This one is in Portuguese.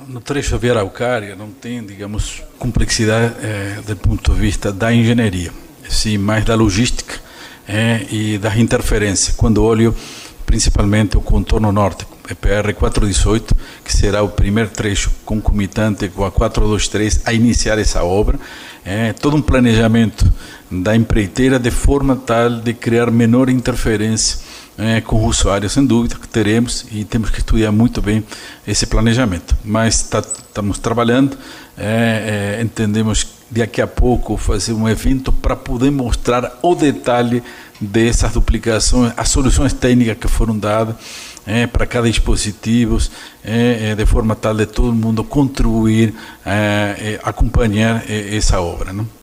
no trecho via Araucária não tem, digamos, complexidade do ponto de vista da engenharia, sim, mais da logística e da interferência. Quando olho principalmente o contorno norte, EPR 418, que será o primeiro trecho concomitante com a 423 a iniciar essa obra, todo um planejamento da empreiteira de forma tal de criar menor interferência com o usuário, sem dúvida que teremos e temos que estudar muito bem esse planejamento. Mas estamos trabalhando, entendemos daqui a pouco fazer um evento para poder mostrar o detalhe dessas duplicações, as soluções técnicas que foram dadas para cada dispositivo, de forma tal de todo mundo contribuir, acompanhar essa obra, não?